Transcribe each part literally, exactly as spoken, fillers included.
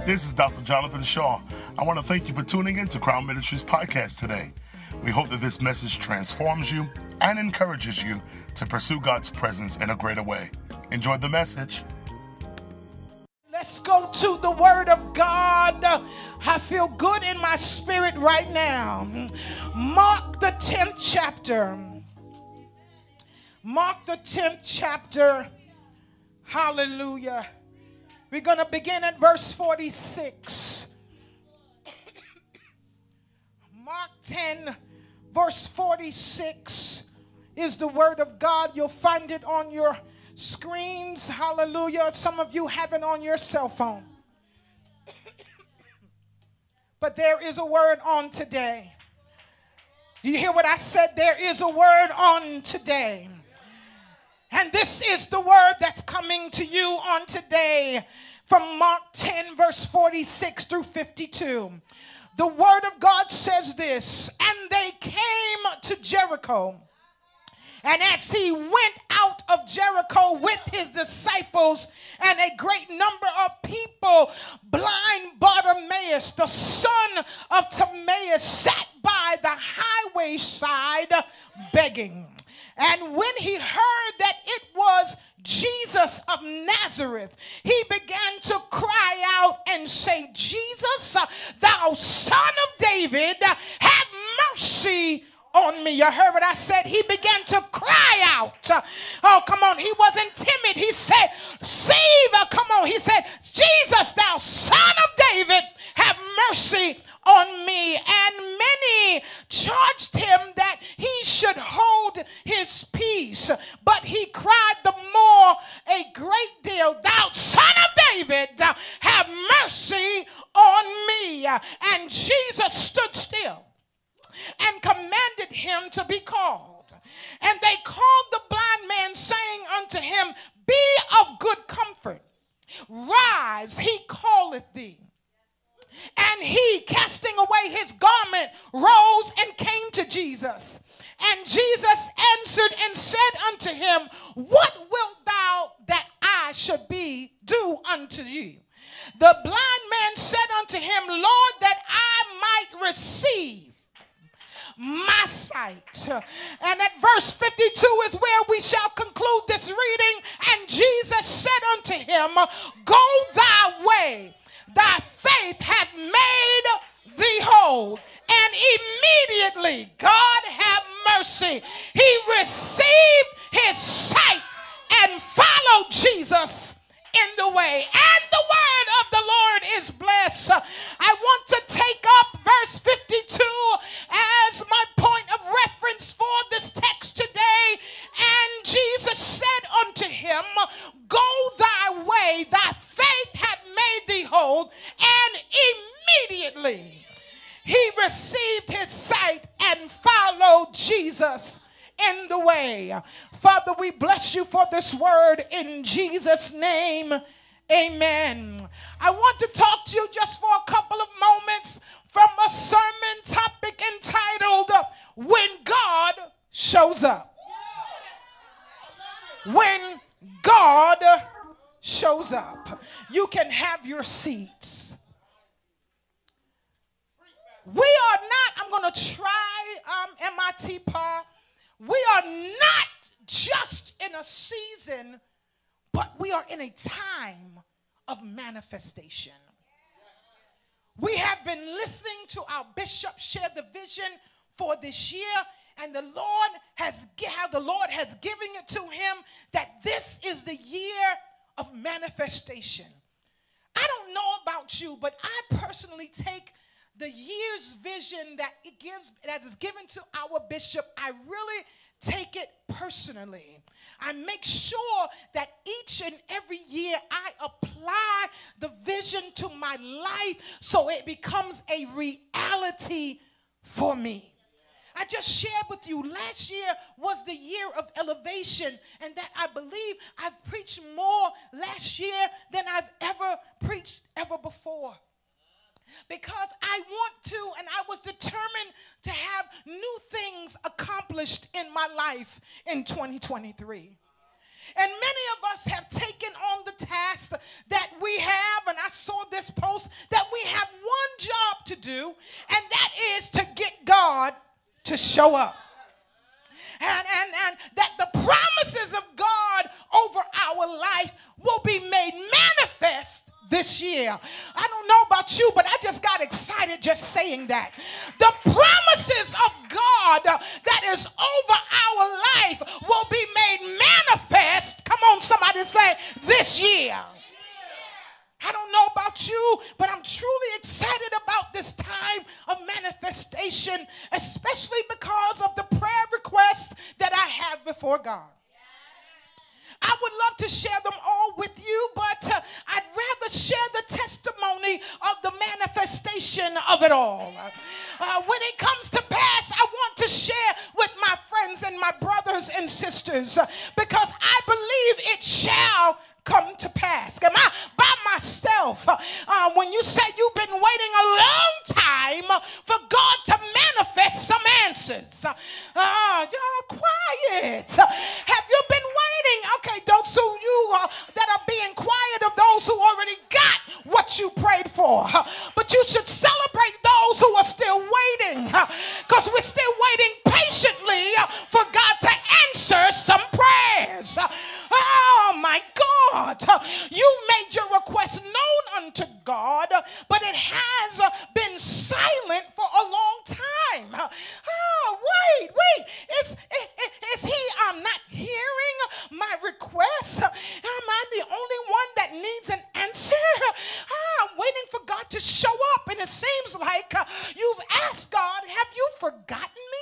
This is Doctor Jonathan Shaw. I want to thank you for tuning in to Crown Ministries podcast today. We hope that this message transforms you and encourages you to pursue God's presence in a greater way. Enjoy the message. Let's go to the Word of God. I feel good in my spirit right now. Mark the tenth chapter. Mark the tenth chapter. Hallelujah. We're going to begin at verse forty-six. Mark ten, verse forty-six is the Word of God. You'll find it on your screens. Hallelujah. Some of you have it on your cell phone. But there is a word on today. Do you hear what I said? There is a word on today. And this is the word that's coming to you on today from Mark ten, verse forty-six through fifty-two. The word of God says this: and they came to Jericho. And as he went out of Jericho with his disciples and a great number of people, blind Bartimaeus, the son of Timaeus, sat by the highway side begging. And when he heard that it was Jesus of Nazareth, he began to cry out and say, Jesus, thou son of David, have mercy on me. You heard what I said? He began to cry out. Oh, come on. He wasn't timid. He said, save. Come on. He said, Jesus, thou son of David, have mercy on me. And many charged him that he should hold his peace. But he cried the more a great deal, thou son of David, have mercy on me. And Jesus stood still and commanded him to be called. And they called the blind man, saying unto him, be of good comfort, rise, he calleth thee. And he, casting away his garment, rose and came to Jesus. And Jesus answered and said unto him, what wilt thou that I should be do unto you? The blind man said unto him, Lord, that I might receive my sight. And at verse fifty-two is where we shall conclude this reading. And Jesus said unto him, go thy way, thy faith hath made thee whole. And immediately, God have mercy, he received his sight and followed Jesus in the way. And the word of the Lord is blessed. I want to take up verse fifty-two as my point of reference for this text today. And Jesus said unto him, go thy way, thy faith hath made thee whole. And immediately he received his sight and followed Jesus in the way. Father, we bless you for this word in Jesus' name. Amen. I want to talk to you just for a couple of moments from a sermon topic entitled, When God Shows Up. When God shows up. You can have your seats. We are not, I'm going to try um, M I T P A R. We are not just in a season, but we are in a time of manifestation. We have been listening to our bishop share the vision for this year, and the Lord has how the Lord has given it to him that this is the year of manifestation. I don't know about you, but I personally take the year's vision that it gives, that is given to our bishop, I really take it personally. I make sure that each and every year I apply the vision to my life so it becomes a reality for me. I just shared with you, last year was the year of elevation, and that I believe I've preached more last year than I've ever preached ever before. Because I want to, and I was determined to have new things accomplished in my life in twenty twenty-three. And many of us have taken on the task that we have, and I saw this post that we have one job to do, and that is to get God to show up. And, and, and that the promises of God over our life will be made manifest this year. I don't know about you, but I just got excited just saying that. The promises of God that is over our life will be made manifest. Come on, somebody say, this year. I don't know about you, but I'm truly excited about this time of manifestation, especially because of the prayer requests that I have before God. I would love to share them all with you, but uh, I'd rather share the testimony of the manifestation of it all. Uh, when it comes to pass, I want to share with my friends and my brothers and sisters uh, because I believe it shall come to pass. Am I by myself? Uh, uh, when you say you've been waiting a long time for God to manifest some answers. Uh, uh, y'all quiet. Have you been waiting? Okay, those who you uh, that are being quiet of those who already got what you prayed for. Uh, but you should celebrate those who are still waiting because uh, we're still waiting patiently uh, for God to answer some prayers. Uh, oh my God. Uh, you made your request known unto God, uh, but it has uh, been silent for a long time. Uh, oh, wait, wait. Is, is, is he um, not hearing my request? Am I the only one that needs an answer? Uh, I'm waiting for God to show up, and it seems like uh, you've asked God, have you forgotten me?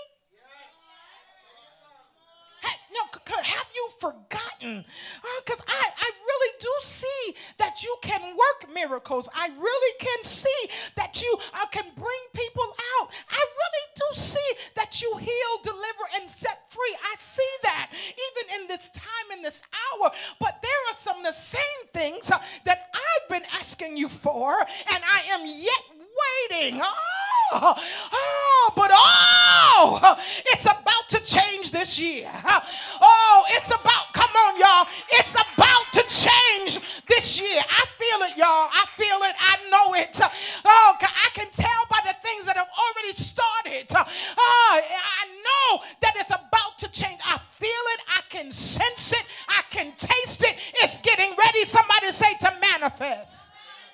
Hey, no, have you forgotten? Because uh, I, I really do see that you can work miracles. I really can see that you uh, can bring people out. I really do see that you heal, deliver, and set free. I see that even in this time, in this hour. But there are some of the same things uh, that I've been asking you for, and I am yet waiting. Oh, oh, but oh, it's about to change this year. Oh, it's about, come on, y'all. It's about to change this year. I feel it, y'all. I feel it. I know it. Oh, I can tell by the things that have already started. Oh, I know that it's about to change. I feel it. I can sense it. I can taste it. It's getting ready. Somebody say to manifest.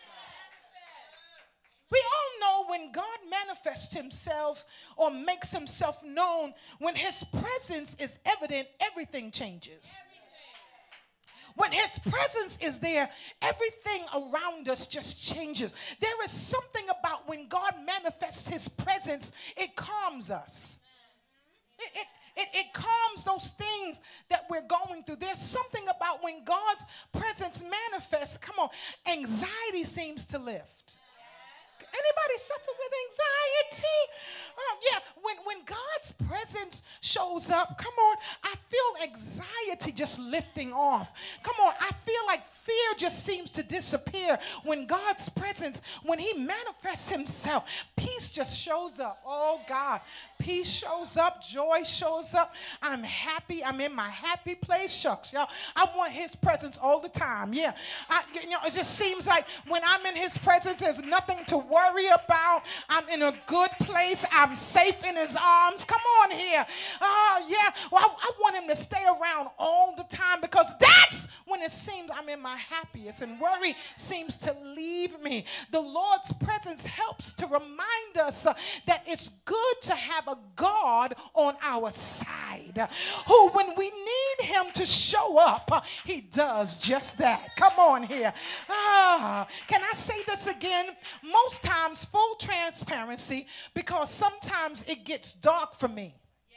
We all know when God manifests himself or makes himself known, when his presence is evident, everything changes. When his presence is there, everything around us just changes. There is something about when God manifests his presence, it calms us. It, it, it, it calms those things that we're going through. There's something about when God's presence manifests, come on, anxiety seems to lift. Anybody suffer with anxiety? Oh, yeah, when, when God's presence shows up, come on, I feel anxiety just lifting off. Come on, I feel like fear just seems to disappear when God's presence, when he manifests himself, peace just shows up. Oh, God, peace shows up, joy shows up. I'm happy. I'm in my happy place. Shucks, y'all. I want his presence all the time. Yeah, I, you know, it just seems like when I'm in his presence, there's nothing to worry about. I'm in a good place. I'm safe in his arms. Come on here. Oh, uh, yeah. Well, I, I want him to stay around all the time because that's when it seems I'm in my happiest and worry seems to leave me. The Lord's presence helps to remind us uh, that it's good to have a God on our side uh, who, when we need him to show up, uh, he does just that. Come on here. Ah, can I say this again? Most times, full transparency, because sometimes it gets dark for me.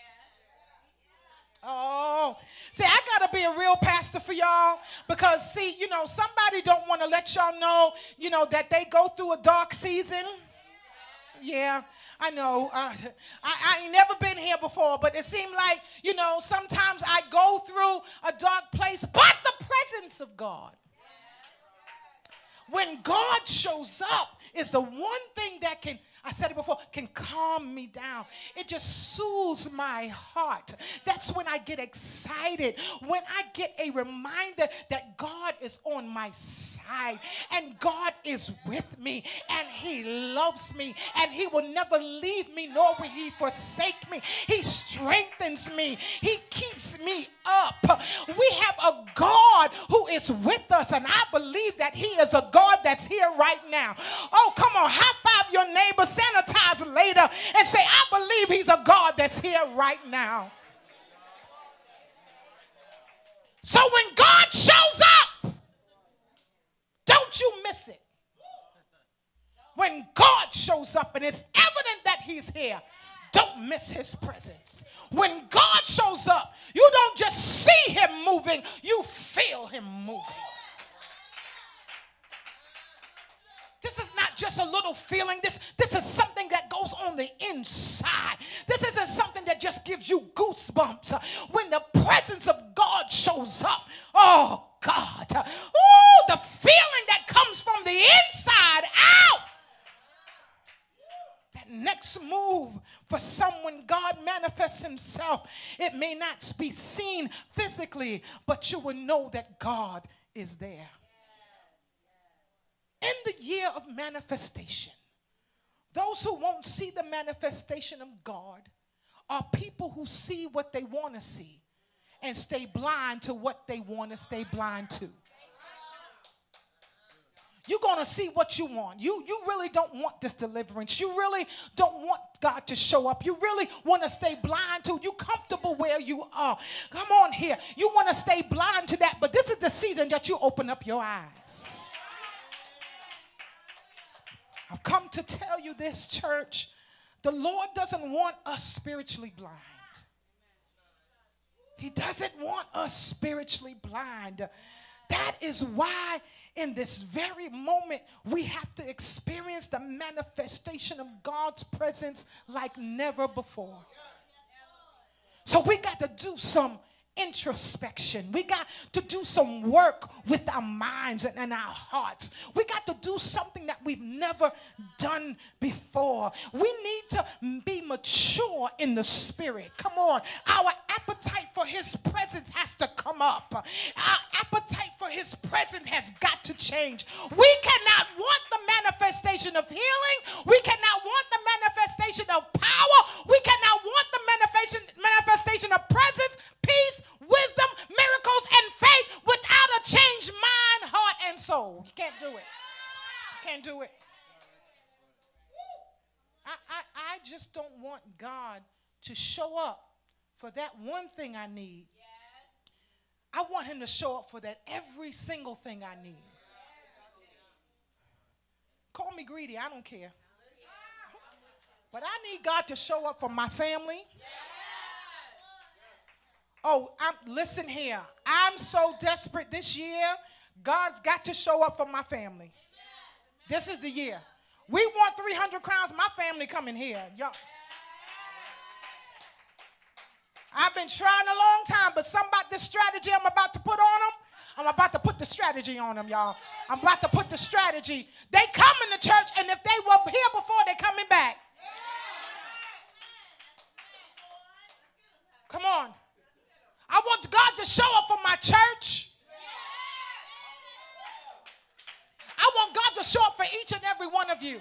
Oh, see, I got to be a real pastor for y'all because, see, you know, somebody don't want to let y'all know, you know, that they go through a dark season. Yeah, I know. Uh, I, I ain't never been here before, but it seemed like, you know, sometimes I go through a dark place, but the presence of God, when God shows up, is the one thing that can, I said it before, can calm me down. It just soothes my heart. That's when I get excited, when I get a reminder that God is on my side and God is with me and he loves me and he will never leave me nor will he forsake me. He strengthens me. He keeps me up. We have a God who is with us, and I believe that he is a God that's here right now. Oh, come on, high five your neighbor, sanitize later, and say, I believe he's a God that's here right now. So when God shows up, don't you miss it. When God shows up and it's evident that he's here, don't miss his presence. When God shows up, you don't just see him moving, you feel him moving. This is not just a little feeling. This, this is something that goes on the inside. This isn't something that just gives you goosebumps. When the presence of God shows up, oh God, oh, the feeling that comes from the inside out. That next move for someone, God manifests himself. It may not be seen physically, but you will know that God is there. In the year of manifestation, those who won't see the manifestation of God are people who see what they want to see and stay blind to what they want to stay blind to. You're going to see what you want. You, you really don't want this deliverance. You really don't want God to show up. You really want to stay blind to. You're comfortable where you are. Come on here. You want to stay blind to that, but this is the season that you open up your eyes. I've come to tell you this, church. The Lord doesn't want us spiritually blind. He doesn't want us spiritually blind. That is why in this very moment we have to experience the manifestation of God's presence like never before. So we got to do some introspection. We got to do some work with our minds and, and our hearts. We got to do something that we've never done before. We need to be mature in the spirit. Come on. Our appetite for his presence has to come up. Our appetite for his presence has got to change. We cannot want the manifestation of healing. We cannot want the manifestation of power. We cannot want the manifestation, manifestation of presence, peace, wisdom, miracles, and faith without a changed mind, heart, and soul. You can't do it. You can't do it. I, I, I just don't want God to show up for that one thing I need. I want him to show up for that every single thing I need. Call me greedy, I don't care. But I need God to show up for my family. Oh, I'm, listen here. I'm so desperate this year. God's got to show up for my family. This is the year. We want three hundred crowns. My family coming here. Y'all. I've been trying a long time, but some about this strategy I'm about to put on them. I'm about to put the strategy on them, y'all. I'm about to put the strategy. They come in the church, and if they were here before, they're coming back. Come on. I want God to show up for my church. I want God to show up for each and every one of you.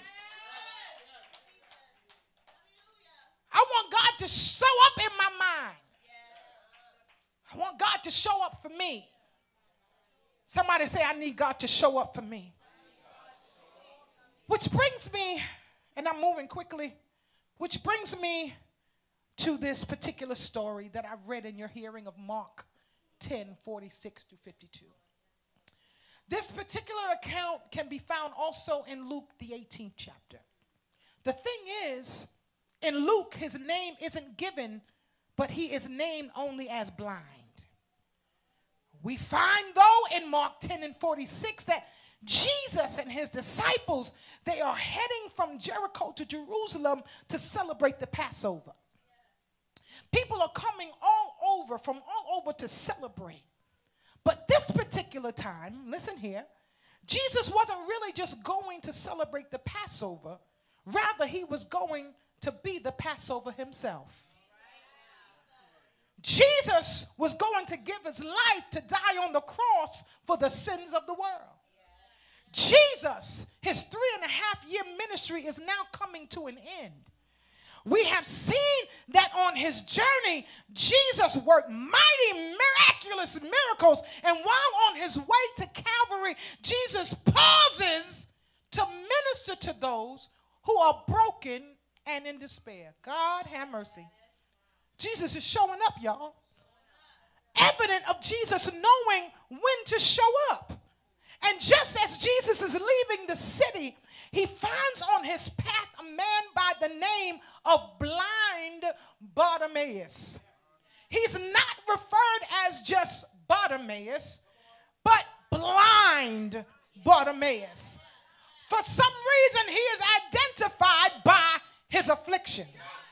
I want God to show up in my mind. I want God to show up for me. Somebody say, I need God to show up for me. Which brings me, and I'm moving quickly, which brings me to this particular story that I've read in your hearing of Mark ten, forty-six to fifty-two. This particular account can be found also in Luke, the eighteenth chapter. The thing is, in Luke, his name isn't given, but he is named only as blind. We find, though, in Mark ten and forty-six that Jesus and his disciples, they are heading from Jericho to Jerusalem to celebrate the Passover. People are coming all over, from all over to celebrate. But this particular time, listen here, Jesus wasn't really just going to celebrate the Passover, Rather, he was going to be the Passover himself. Jesus was going to give his life to die on the cross for the sins of the world. Jesus, his three and a half year ministry is now coming to an end. We have seen that on his journey, Jesus worked mighty, miraculous miracles. And while on his way to Calvary, Jesus pauses to minister to those who are broken and in despair. God have mercy. Jesus is showing up, y'all. Evident of Jesus knowing when to show up. And just as Jesus is leaving the city, he finds on his path a man by the name of blind Bartimaeus. He's not referred as just Bartimaeus, but blind Bartimaeus. For some reason, he is identified by his affliction.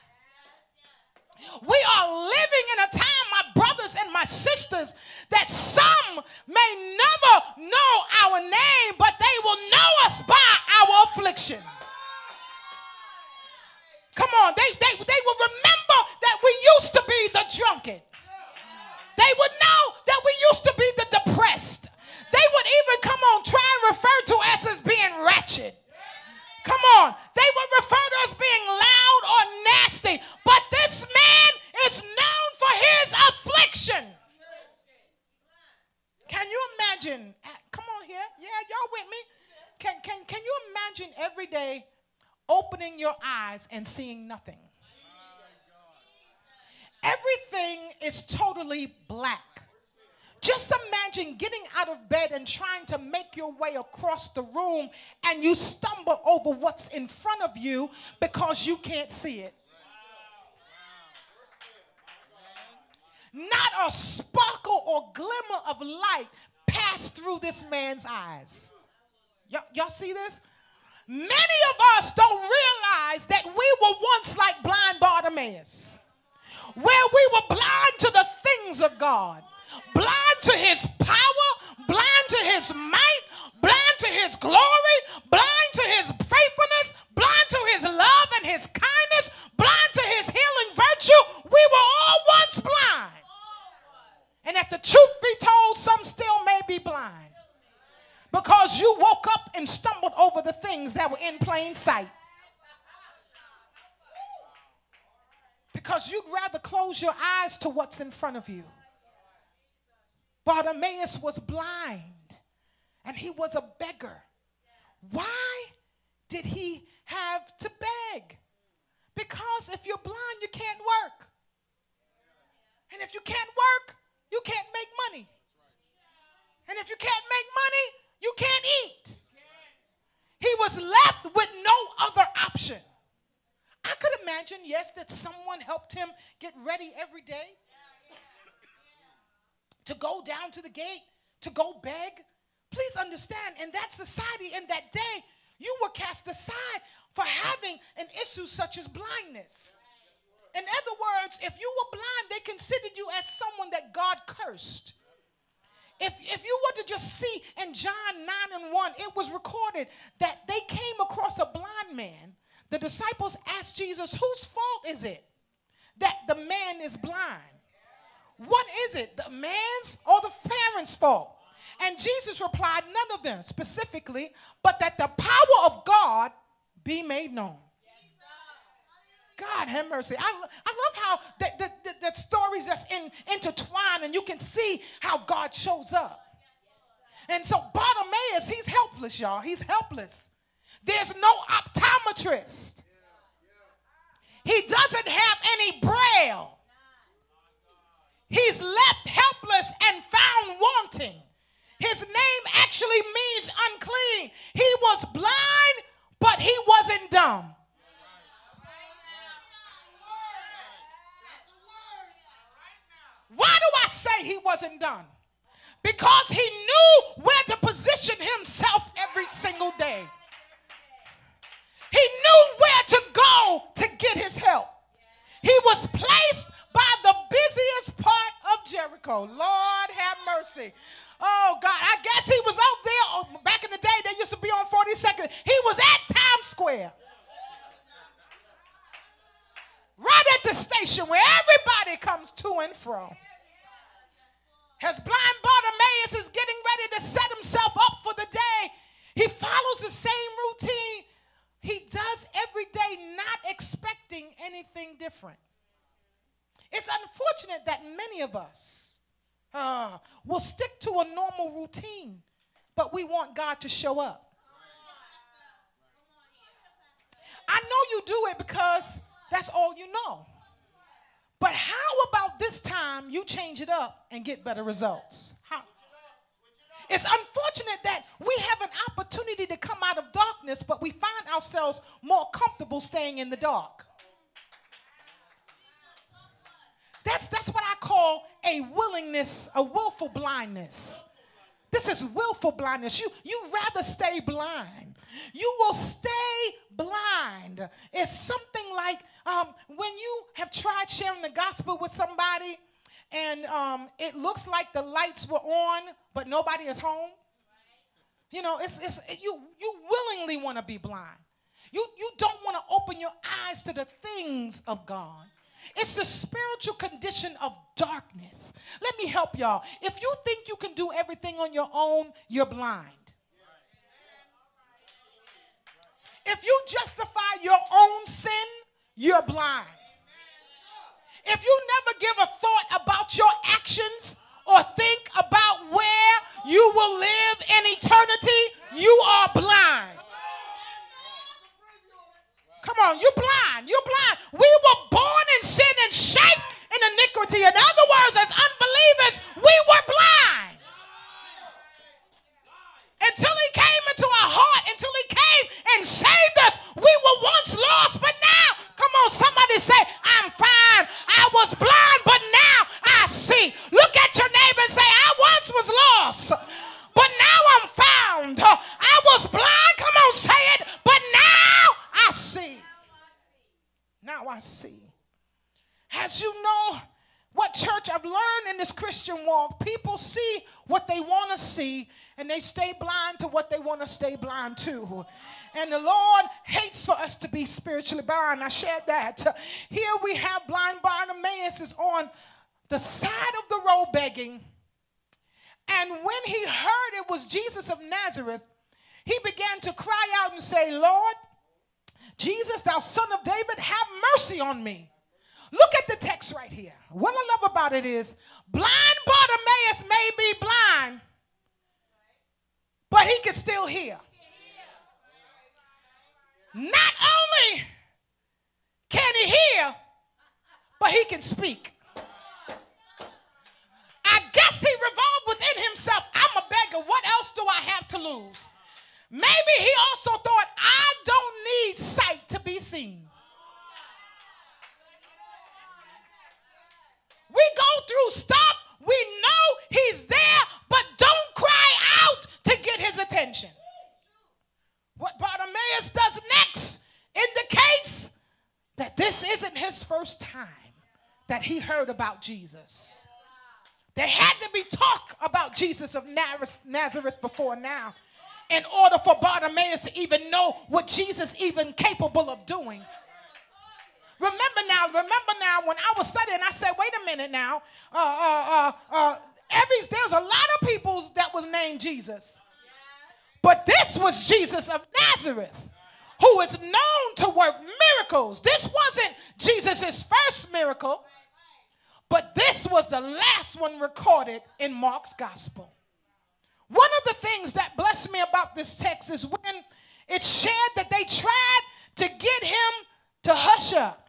We are living in a time, my brothers and my sisters, that some may never know our name, but they will know us by our affliction. Come on, they, they, they will remember that we used to be the drunkard. They would know that we used to be the depressed. They would even, come on, try and refer to us as being ratchet. Come on, they would refer to us being loud or nasty, but this man is known for his affliction. Can you imagine? Come on here. Yeah, y'all with me? Can, can, can you imagine every day opening your eyes and seeing nothing? Everything is totally black. Just imagine getting out of bed and trying to make your way across the room and you stumble over what's in front of you because you can't see it. Not a sparkle or glimmer of light passed through this man's eyes. Y- y'all see this? Many of us don't realize that we were once like blind Bartimaeus, where we were blind to the things of God. Blind to his power, blind to his might, blind to his glory, blind to his faithfulness, blind to his love and his kindness, blind to his healing virtue. We were all once blind. And if the truth be told, some still may be blind because you woke up and stumbled over the things that were in plain sight. Because you'd rather close your eyes to what's in front of you. Bartimaeus was blind and he was a beggar. Why did he have to beg? Because if you're blind, you can't work. And if you can't work, you can't make money. And if you can't make money, you can't eat. He was left with no other option. I could imagine, yes, that someone helped him get ready every day. To go down to the gate, to go beg. Please understand, in that society, in that day, you were cast aside for having an issue such as blindness. In other words, if you were blind, they considered you as someone that God cursed. If, if you were to just see in John nine and one, it was recorded that they came across a blind man. The disciples asked Jesus, whose fault is it that the man is blind? What is it, the man's or the parents' fault? And Jesus replied, none of them specifically, but that the power of God be made known. God have mercy. I, I love how that, that, that, that stories just in, intertwine and you can see how God shows up. And so Bartimaeus, he's helpless, y'all. He's helpless. There's no optometrist. He doesn't have any braille. He's left helpless and found wanting. His name actually means unclean. He was blind, but he wasn't dumb. Why do I say he wasn't dumb? Because he knew where to position himself every single day. He knew where to go to get his help. He was placed by the busiest part of Jericho. Lord have mercy. Oh, God, I guess he was out there. Oh, back in the day, they used to be on forty-second. He was at Times Square. station where everybody comes to and fro. As blind Bartimaeus is getting ready to set himself up for the day, he follows the same routine he does every day, not expecting anything different. It's unfortunate that many of us uh, will stick to a normal routine, but we want God to show up. I know you do it because that's all you know. But how about this time you change it up and get better results? How? It's unfortunate that we have an opportunity to come out of darkness, but we find ourselves more comfortable staying in the dark. That's, that's what I call a willingness, a willful blindness. This is willful blindness. You, you rather stay blind. You will stay blind. It's something like um, when you have tried sharing the gospel with somebody and um, it looks like the lights were on, but nobody is home. You know, it's, it's, you, you willingly want to be blind. You, you don't want to open your eyes to the things of God. It's the spiritual condition of darkness. Let me help y'all. If you think you can do everything on your own, you're blind. If you justify your own sin, you're blind. If you never give a thought about your actions or think about where you will live in eternity, you are blind. Come on, you're blind. You're blind. We were born in sin and shaped in iniquity. In other words, as unbelievers, we were blind. Until he came into our heart, until he came and saved us, we were once lost, but now, come on, somebody say, I'm fine. I was blind, but now I see. Look at your neighbor and say, I once was lost, but now I'm found. I was blind, come on, say it, but now I see. Now I see. As you know, what church I've learned in this Christian walk, people see what they want to see, and they stay blind to what they want to stay blind to. And the Lord hates for us to be spiritually blind. I shared that. Here we have blind Bartimaeus is on the side of the road begging. And when he heard it was Jesus of Nazareth, he began to cry out and say, Lord, Jesus, thou son of David, have mercy on me. Look at the text right here. What I love about it is blind Bartimaeus may be blind, but he can still hear. Not only can he hear, but he can speak. I guess he revolved within himself, I'm a beggar. What else do I have to lose? Maybe he also thought, I don't need sight to be seen. We go through stuff, we know he's there, but don't cry out to get his attention. What Bartimaeus does next indicates that this isn't his first time that he heard about Jesus. There had to be talk about Jesus of Nazareth before now in order for Bartimaeus to even know what Jesus even capable of doing. Remember now, remember now when I was studying, I said, wait a minute now. Uh, uh, uh, uh, every, there's a lot of people that was named Jesus. But this was Jesus of Nazareth, who is known to work miracles. This wasn't Jesus' first miracle, but this was the last one recorded in Mark's gospel. One of the things that blessed me about this text is when it shared that they tried to get him to hush up.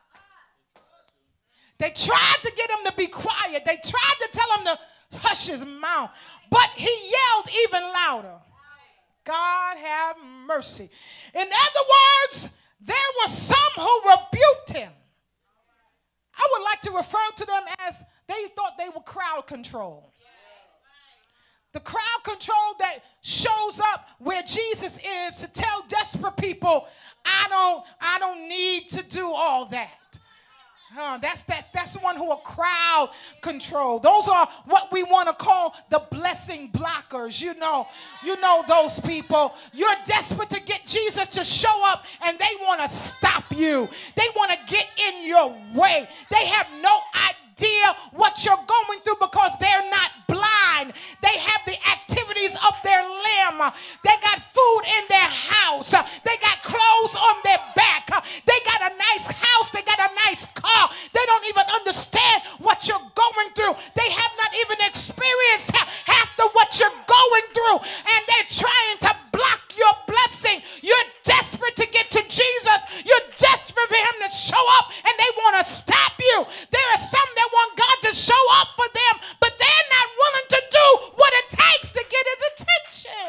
They tried to get him to be quiet. They tried to tell him to hush his mouth, but he yelled even louder. God have mercy. In other words, there were some who rebuked him. I would like to refer to them as they thought they were crowd control. The crowd control that shows up where Jesus is to tell desperate people, I don't, I don't need to do all that. Uh, that's that. That's the one who are crowd control. Those are what we want to call the blessing blockers. You know, you know those people. You're desperate to get get Jesus to show up and they want to stop you. They want to get in your way. They have no idea what you're going through because they're not blind. They have the activities of their limb. They got food in their house. They got clothes on their back. They got a nice house. They got a nice car. They don't even understand what you're going through. They have not even experienced half the what you're going through, and they're trying to block your blessing. You're desperate to get to Jesus. You're desperate for him to show up, and they want to stop you. There are some that want God to show up for them, but they're not willing to do what it takes to get his attention.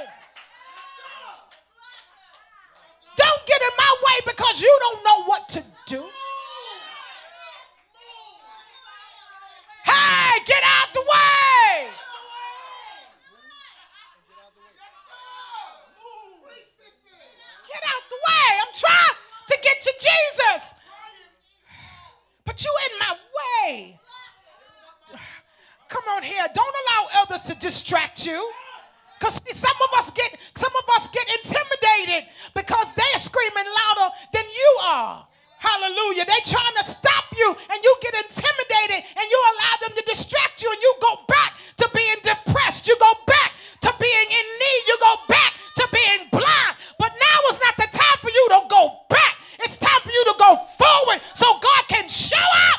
Don't get in my way because you don't know what to do. Hey, get out the way. Get out the way. I'm trying to get to Jesus. But you in my way. Come on here. Don't allow others to distract you. Because some of us get some of us get intimidated because they're screaming louder than you are. Hallelujah. They're trying to stop you and you get intimidated and you allow them to distract you and you go back to being depressed. You go back to being in need. You go back to being blind. But now is not the time for you to go back. It's time for you to go forward so God can show up.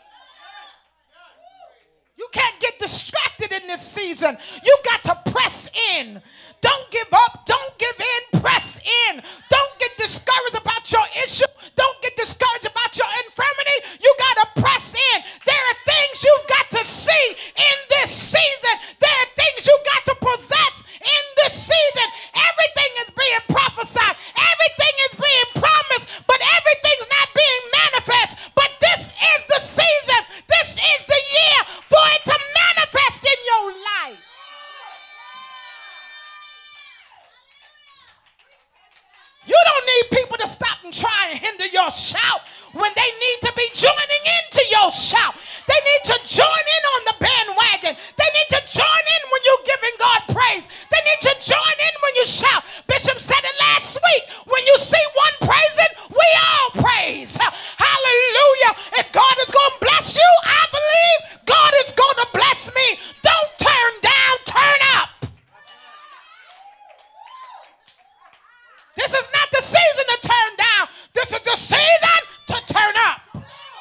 You can't get distracted in this season. You got to press in. Don't give up. Don't give in. Press in. Don't get discouraged about your issue. Don't get discouraged about your infirmity. You got to press in. There are things you've got to see in this season. There are things you've got to possess in this season. Everything is being prophesied. Everything is being promised, but everything's not being manifest. But this is the season. This is the year for it to manifest in your life. You don't need people to stop and try and hinder your shout when they need to be joining into your shout. They need to join in on the bandwagon. They need to join in when you're giving God praise. They need to join in when you shout. Bishop said it last week. When you see one praising, we all praise. Hallelujah. If God is going to bless you, I believe God is going to bless me. Don't turn down, turn up. This is not the season to turn down. This is the season to turn up.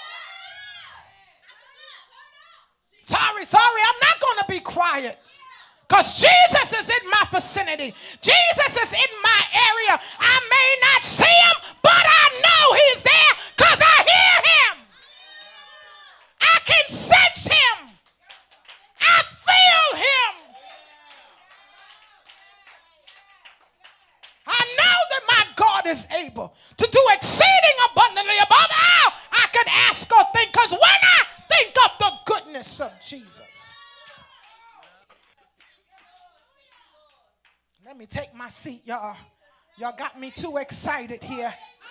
Sorry, sorry, I'm not going to be quiet. Because Jesus is in my vicinity. Jesus is in my area. I may not see him, but I know he's there because I hear him. I can sense him. I feel him. I know that my God is able to do exceeding abundantly above all I could ask or think. Because when I think of the goodness of Jesus. Let me take my seat, y'all. Y'all got me too excited here.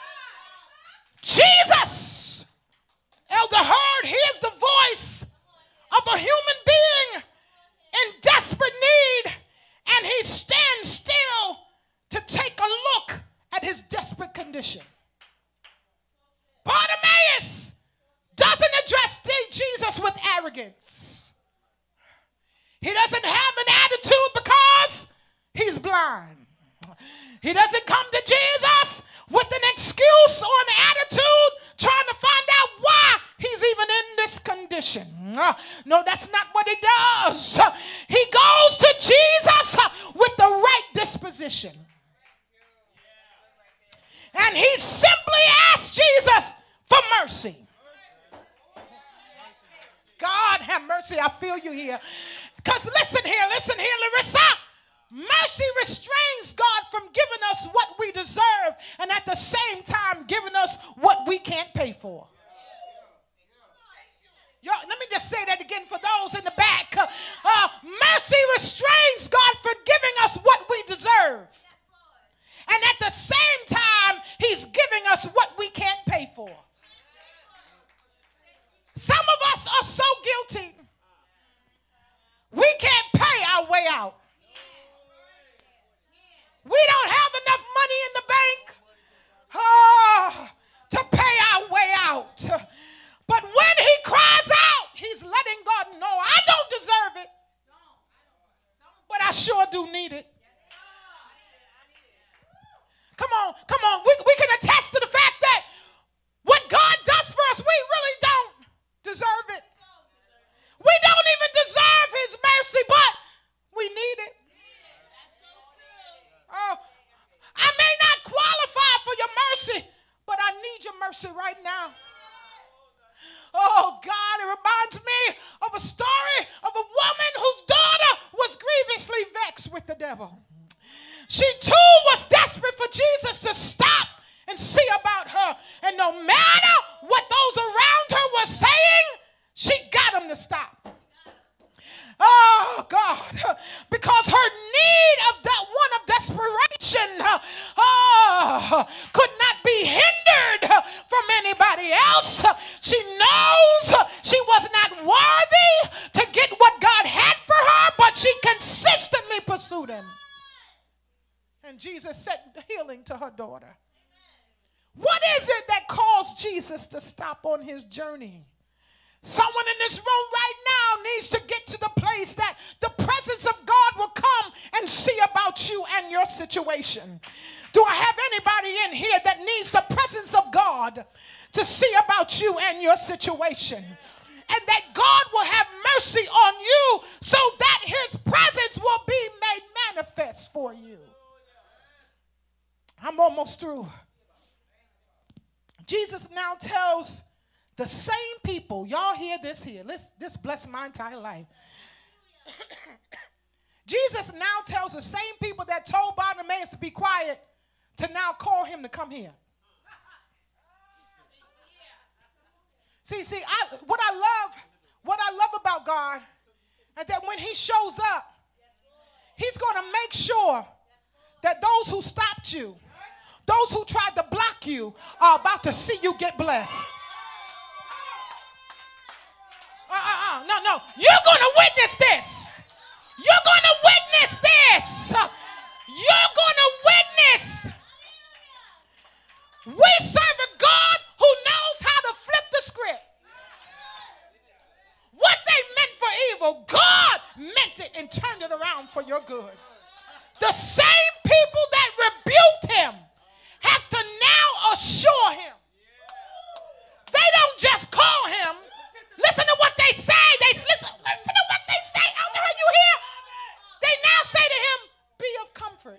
Jesus! Elder Hurd, here's the voice of a human being in desperate need. And he stands still to take a look at his desperate condition. Bartimaeus doesn't address Jesus with arrogance. He doesn't have an attitude because he's blind. He doesn't come to Jesus with an excuse or an attitude trying to find out why he's even in this condition. No, that's not what he does. He goes to Jesus with the right disposition. And he simply asks Jesus for mercy. God have mercy. I feel you here. Because listen here, listen here, Larissa. Mercy restrains God from giving us what we deserve and at the same time giving us what we can't pay for. Yo, let me just say that again for those in the back. Uh, mercy restrains God from giving us what we deserve. And at the same time, he's giving us what we can't pay for. Some of us are so guilty, we can't pay our way out. We don't have enough money in the bank come on. We, we can attest to the fact that what God does for us, we really don't deserve it. We don't even deserve his mercy, but we need it. Oh, I may not qualify for your mercy, but I need your mercy right now. Oh, God, it reminds me of a story of a woman whose daughter was grievously vexed with the devil. She too was desperate for Jesus to stop and see about her. And no matter what those around her were saying, she got him to stop. Oh, God, because her need of that one of desperation oh, could not be hindered from anybody else. She knows she was not worthy to get what God had for her, but she consistently pursued him. And Jesus sent healing to her daughter. What is it that caused Jesus to stop on his journey? Someone in this room right now needs to get to the place that the presence of God will come and see about you and your situation. Do I have anybody in here that needs the presence of God to see about you and your situation? And that God will have mercy on you so that his presence will be made manifest for you. I'm almost through. Jesus now tells the same people, y'all hear this here. Let's, this bless my entire life. Jesus now tells the same people that told Bartimaeus to be quiet to now call him to come here. See, see, I, what I love, what I love about God is that when he shows up, he's going to make sure that those who stopped you, those who tried to block you, are about to see you get blessed. Uh-uh-uh. No, no. You're going to witness this. You're going to witness this. You're going to witness. We serve a God who knows how to flip the script. What they meant for evil, God meant it and turned it around for your good. The same people that rebuked him have to now assure him. They don't just call him. Listen to what they say. They listen, listen to what they say. Out there, you hear? They now say to him, be of comfort.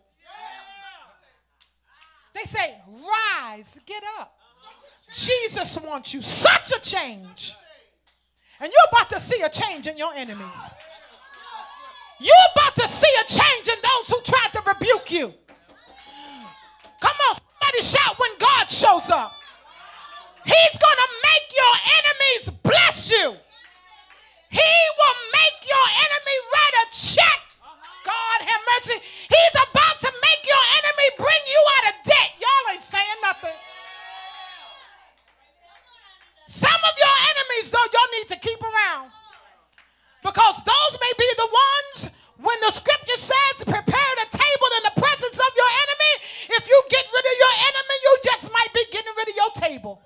They say, rise, get up. Jesus wants you. Such a change. And you're about to see a change in your enemies. You're about to see a change in those who tried to rebuke you. Come on, somebody shout when God shows up. He's going to make your enemies bless you. He will make your enemy write a check. God have mercy. He's about to make your enemy bring you out of debt. Y'all ain't saying nothing. Some of your enemies, though, y'all need to keep around. Because those may be the ones when the scripture says prepare a table in the presence of your enemy. If you get rid of your enemy, you just might be getting rid of your table.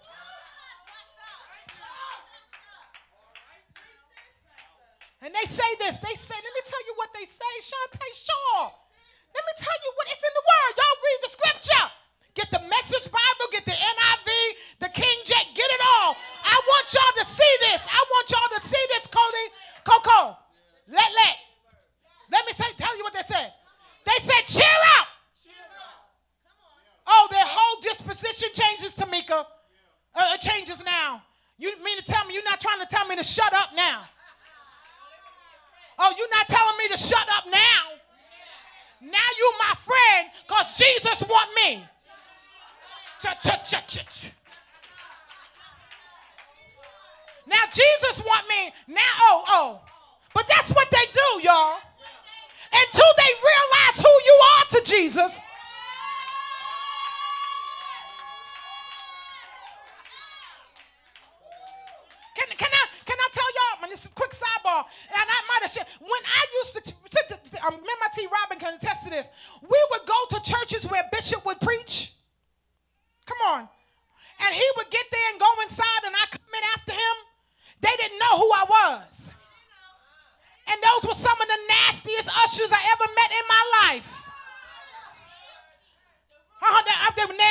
And they say this. They say, let me tell you what they say, Shantae Shaw. Let me tell you what is in the word. Y'all read the scripture. Get the Message Bible, get the N I V, the King James, get it all. I want y'all to see this. I want y'all to see this, Cody, Coco. Let, let. Let me say, tell you what they said. They said, cheer up. Oh, their whole disposition changes, Tamika. Uh, it changes now. You mean to tell me you're not trying to tell me to shut up now? Oh, you're not telling me to shut up now? Now you my friend because Jesus want me. Ch-ch-ch-ch. Now Jesus want me. Now, oh, oh. But that's what they do, y'all. Until they realize who you are to Jesus. Can, can I can I tell y'all, man, this is a quick sidebar, and I might have shared. When I used to, to, to, to um, remember T. Robin can attest to this. We would go to churches where Bishop would preach. Come on. And he would get there and go inside, and I come in after him. They didn't know who I was. And those were some of the nastiest ushers I ever met in my life. Uh, they, they were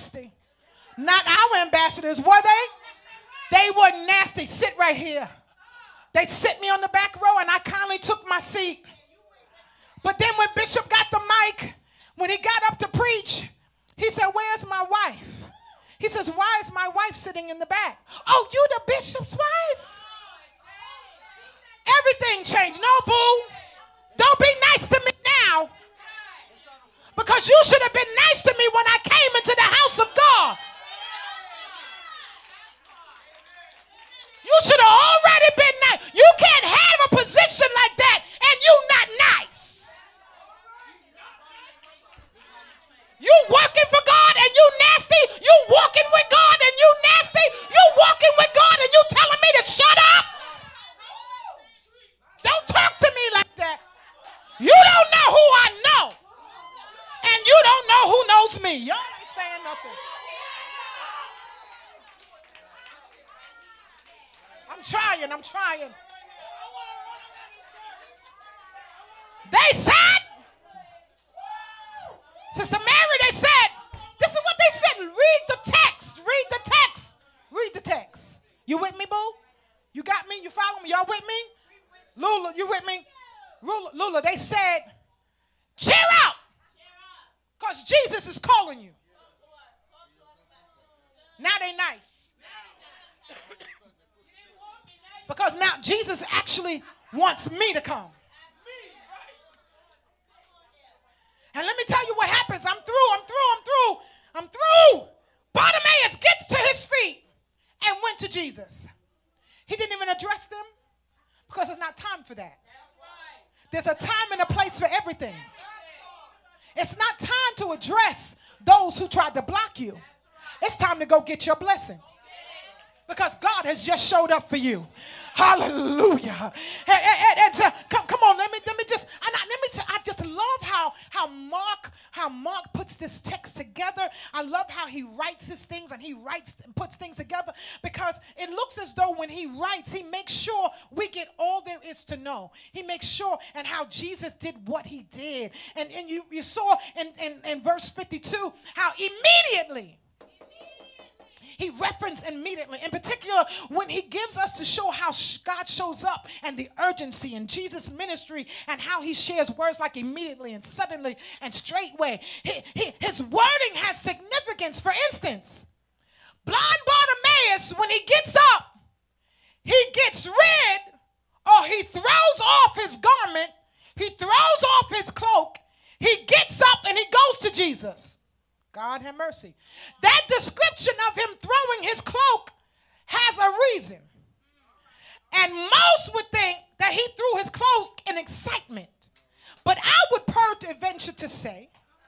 nasty. Not our ambassadors, were they? They were nasty. Sit right here. They sit me on the back row, and I kindly took my seat. But then when Bishop got the mic, when he got up to preach, he said, where's my wife? He says, why is my wife sitting in the back? Oh, you the bishop's wife? Everything changed. No, boo. Don't be nice to me now. Because you should have been nice to me when I came into the house of God. You should have already been nice. You can't have a position like that and you not nice. You working for God and you nasty. You walking with God and you nasty. You walking with God and you telling me to shut up. Don't talk to me like that. You don't know who I know. And you don't know who knows me. Y'all ain't saying nothing. I'm trying, I'm trying. They said, Sister Mary, they said, this is what they said. Read the text, read the text, read the text. You with me, boo? You got me? You follow me? Y'all with me? Lula, you with me? Lula, Lula, they said, cheer out, because Jesus is calling you. Now they nice. Because now Jesus actually wants me to come. And let me tell you what happens. I'm through, I'm through, I'm through, I'm through. Bartimaeus gets to his feet and went to Jesus. He didn't even address them because it's not time for that. There's a time and a place for everything. It's not time to address those who tried to block you. It's time to go get your blessing. Because God has just showed up for you. Hallelujah. And, and, and so, come, come on, let me let me just and I, let me tell, I just love how how Mark how Mark puts this text together. I love how he writes his things and he writes and puts things together, because it looks as though when he writes, he makes sure we get all there is to know. He makes sure, and how Jesus did what he did. And and you, you saw in, in, in verse fifty-two how immediately he referenced immediately, in particular, when he gives us to show how God shows up and the urgency in Jesus' ministry and how he shares words like immediately and suddenly and straightway. He, he, his wording has significance. For instance, blind Bartimaeus, when he gets up, he gets rid, or he throws off his garment, he throws off his cloak, he gets up and he goes to Jesus. God have mercy. That description of him throwing his cloak has a reason. And most would think that he threw his cloak in excitement. But I would peradventure to say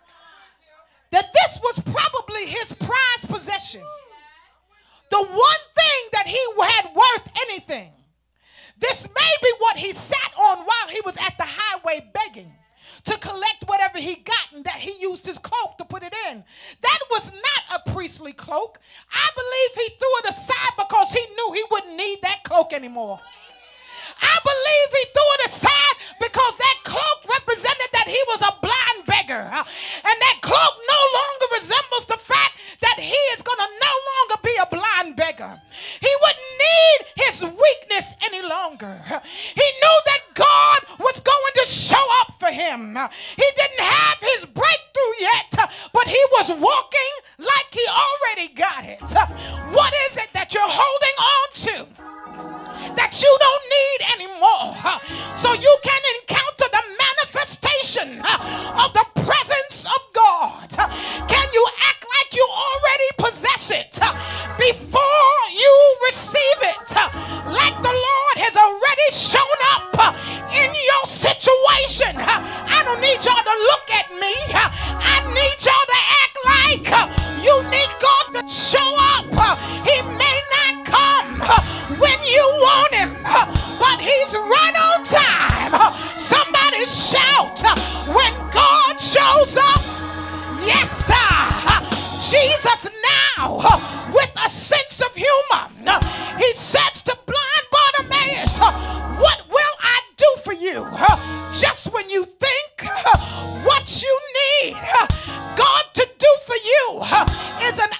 that this was probably his prized possession. The one thing that he had worth anything. This may be what he sat on while he was at the highway begging to collect whatever he got, and that he used his cloak to put it in. That was not a priestly cloak. I believe he threw it aside because he knew he wouldn't need that cloak anymore. I believe he threw it aside because that cloak represented that he was a blind beggar. And that cloak no longer resembles the fact that he is going to no longer be a blind beggar. He wouldn't need his weakness any longer. He knew that God was going to show up for him. He didn't have his breakthrough yet, but he was walking like he already got it. What is it that you're holding on to that you don't need anymore, so you can encounter the manifestation of the presence of God? Can you act like you already possess it before you receive it, like the Lord has already shown up in your situation? I don't need y'all to look at me. I need y'all to act like you need God to show up. He may not come when you want him, but he's right on time. Somebody shout when God shows up. Yes, sir. Jesus now, with a sense of humor, he says to blind Bartimaeus, what will I do for you? Just when you think what you need God to do for you is an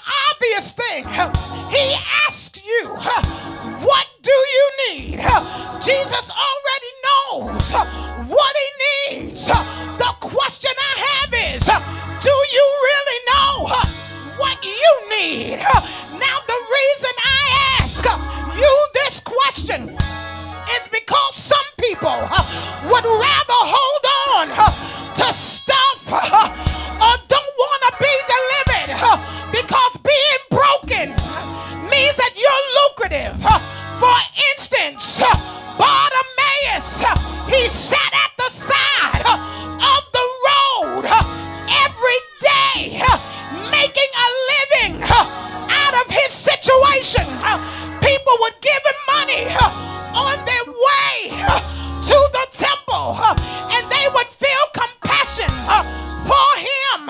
need. Now, the reason I ask you this question is because some people would rather hold on to stuff or don't want to be delivered because being broken means that you're lucrative. For instance, Bartimaeus, he sat at the side of the road every day making a living out of his situation. People would give him money on their way to the temple, and they would feel compassion for him.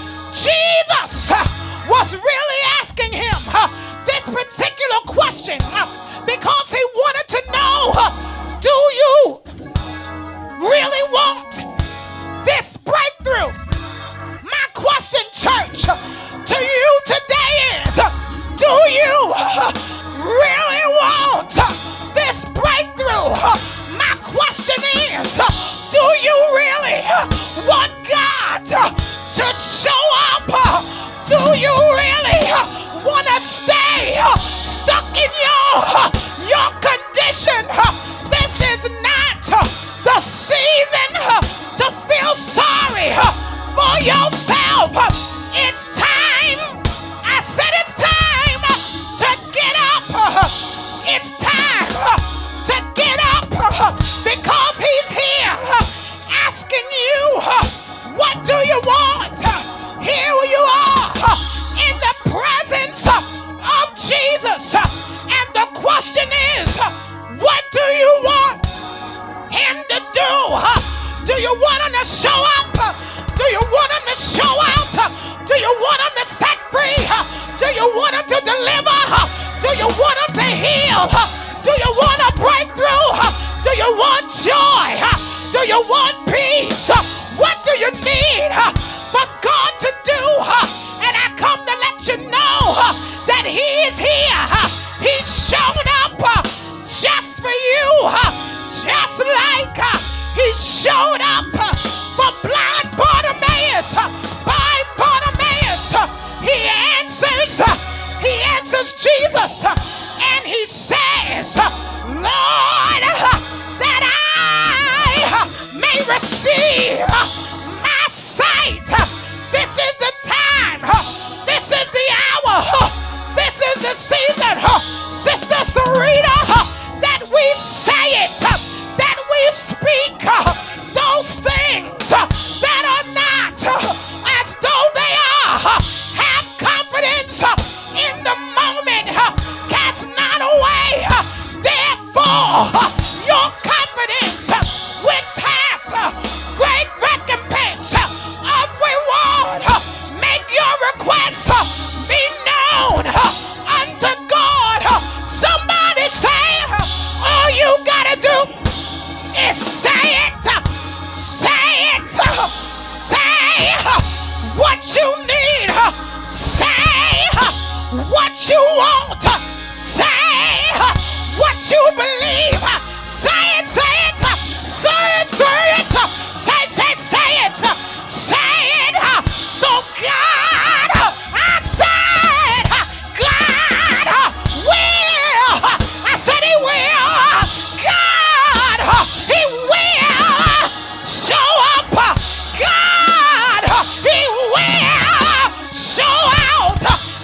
Jesus was really asking him this particular question because he wanted to know, do you really want this breakthrough? My question, church, to you today is, do you really want this breakthrough? My question is, do you really want God to show up? Do you really want to stay stuck in your, your condition? This is not the season to feel sorry for yourself. It's time. I said it's time to get up. It's time to get up because he's here asking you, what do you want? Here you are in the presence of Jesus. And the question is, what do you want him to do? Do you want him to show up? Do you want him to show out? Do you want him to set free? Do you want him to deliver? Do you want him to heal? Do you want a breakthrough? Do you want joy? Do you want peace? What do you need for God to do? And I come to let you know that he is here. He showed up just for you, just like he showed up for blind Bartimaeus. Blind Bartimaeus, he answers, he answers Jesus, and he says, Lord, that I may receive my sight. This is the time. This is the hour. This is the season, Sister Sarita, that we say it, that we speak those things that are not as though they are. Have confidence in the moment. Cast not away, therefore, your confidence, which hath great recompense of reward. Make your requests be known unto God. Somebody say, all you gotta do is say it, say it, say what you need, say what you want, say what you believe, say it, say it, say it, say it, say, say, say it, say it. So God, I said, God will, I said he will, God, he will show up, God, he will show out,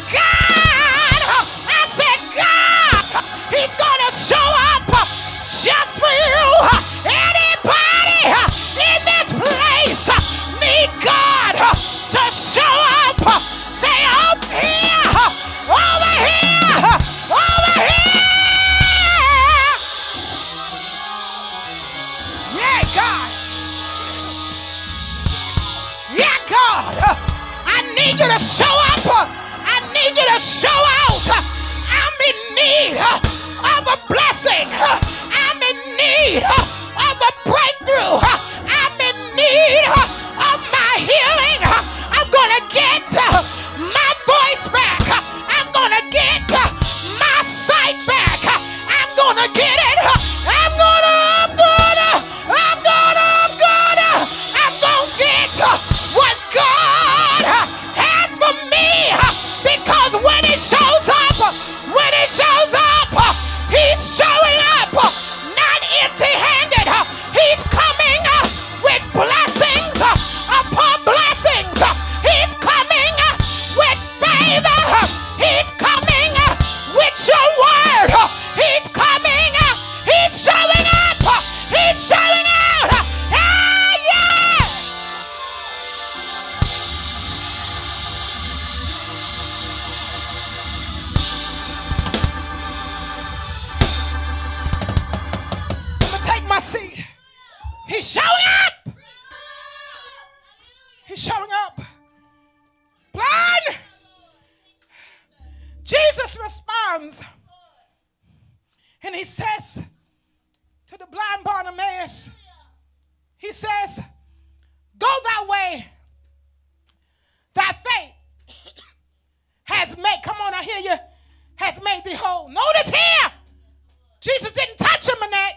God, I said, God, he's gonna show up just for you. Anybody in this place need God to show up? Say, over here, over here, over here. Yeah, God. Yeah, God. I need you to show up. I need you to show out. I'm in need of a blessing. I'm in need of a breakthrough. I'm in need of my healing. I'm gonna get my voice back. I'm gonna get my sight back. I'm gonna get it. I'm gonna, I'm gonna, I'm gonna, I'm gonna, I'm gonna get what God has for me. Because when he shows Jesus responds and he says to the blind Bartimaeus, he says, go thy way, thy faith has made, come on, I hear you, has made thee whole. Notice here, Jesus didn't touch him in that.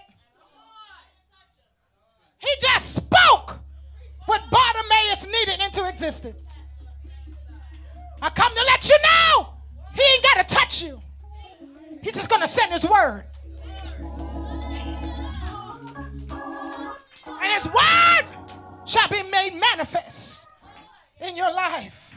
He just spoke what Bartimaeus needed into existence. I come to let you know, he ain't got to touch you. He's just going to send his word. And his word shall be made manifest in your life.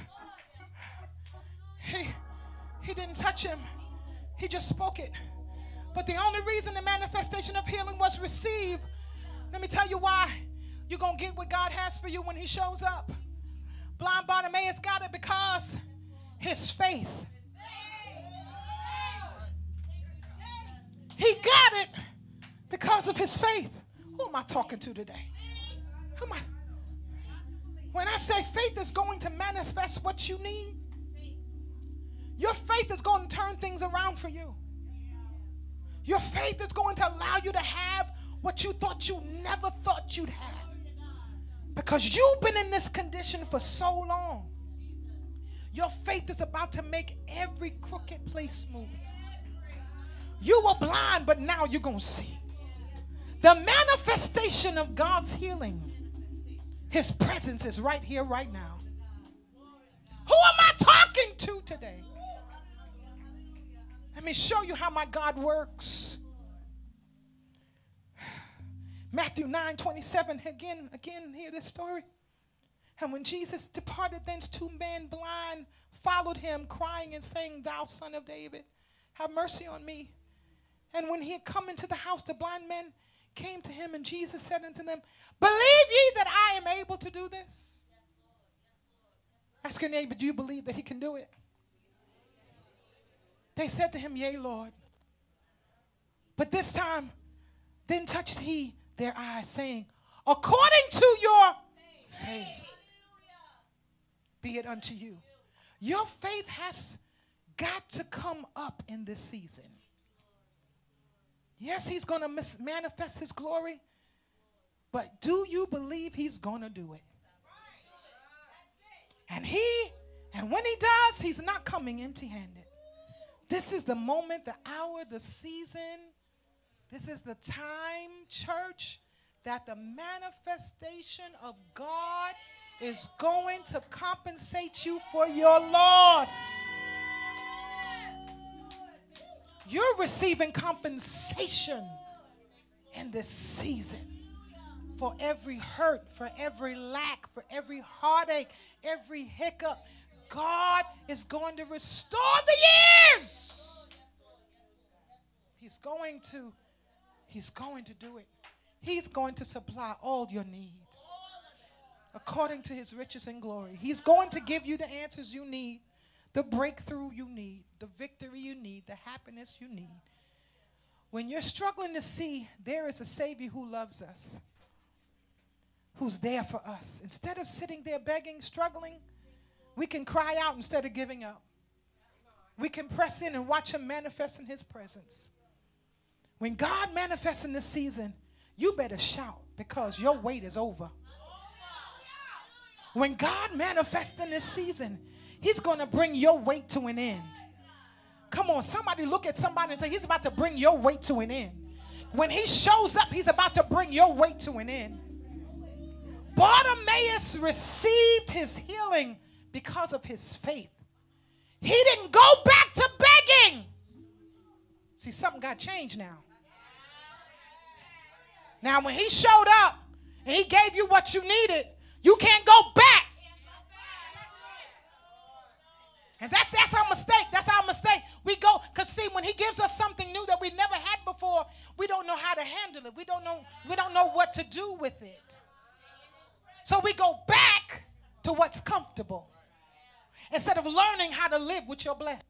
He, he didn't touch him. He just spoke it. But the only reason the manifestation of healing was received, let me tell you why. You're going to get what God has for you when he shows up. Blind Bartimaeus got it because his faith. He got it because of his faith. Who am I talking to today? Who am I? When I say faith is going to manifest what you need, your faith is going to turn things around for you. Your faith is going to allow you to have what you thought you never thought you'd have. Because you've been in this condition for so long. Your faith is about to make every crooked place smooth. You were blind, but now you're going to see. The manifestation of God's healing, his presence is right here, right now. Who am I talking to today? Let me show you how my God works. Matthew nine twenty-seven, again, again, hear this story. And when Jesus departed thence, two men blind followed him, crying and saying, thou son of David, have mercy on me. And when he had come into the house, the blind men came to him, and Jesus said unto them, believe ye that I am able to do this? Ask your neighbor, do you believe that he can do it? They said to him, yea, Lord. But this time, then touched he their eyes, saying, according to your faith, be it unto you. Your faith has got to come up in this season. Yes, he's going to manifest his glory, but do you believe he's going to do it? And he, and when he does, he's not coming empty-handed. This is the moment, the hour, the season. This is the time, church, that the manifestation of God is going to compensate you for your loss. You're receiving compensation in this season for every hurt, for every lack, for every heartache, every hiccup. God is going to restore the years. He's going to, he's going to do it. He's going to supply all your needs according to his riches and glory. He's going to give you the answers you need, the breakthrough you need, the victory you need, the happiness you need. When you're struggling to see, there is a Savior who loves us, who's there for us. Instead of sitting there begging, struggling, we can cry out instead of giving up. We can press in and watch him manifest in his presence. When God manifests in this season, you better shout because your wait is over. When God manifests in this season, he's going to bring your wait to an end. Come on, somebody look at somebody and say, he's about to bring your wait to an end. When he shows up, he's about to bring your wait to an end. Bartimaeus received his healing because of his faith. He didn't go back to begging. See, something got changed now. Now, when he showed up and he gave you what you needed, you can't go back. And that's, that's our mistake. That's our mistake. We go, because see, when he gives us something new that we never had before, we don't know how to handle it. We don't know, we don't know what to do with it. So we go back to what's comfortable instead of learning how to live with your blessing.